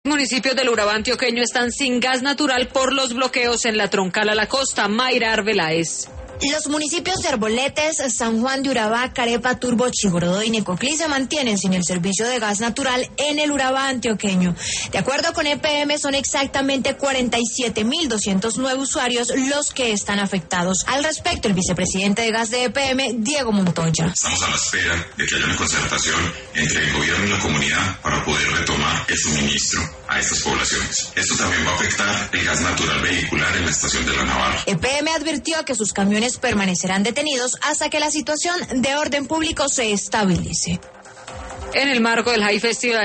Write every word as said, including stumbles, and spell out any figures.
Municipios del Urabá antioqueño están sin gas natural por los bloqueos en la troncal a la costa. Mayra Arbeláez. Los municipios de Arboletes, San Juan de Urabá, Carepa, Turbo, Chigorodó y Necoclí se mantienen sin el servicio de gas natural en el Urabá antioqueño. De acuerdo con E P M, son exactamente cuarenta y siete mil doscientos nueve usuarios los que están afectados. Al respecto, el vicepresidente de gas de E P M, Diego Montoya. Estamos a la espera de que haya una concertación entre el gobierno y la comunidad para poder retomar el suministro a estas poblaciones. Esto también va a afectar el gas natural vehicular en la estación de La Navarra. E P M advirtió que sus camiones permanecerán detenidos hasta que la situación de orden público se estabilice. En el marco del High Festival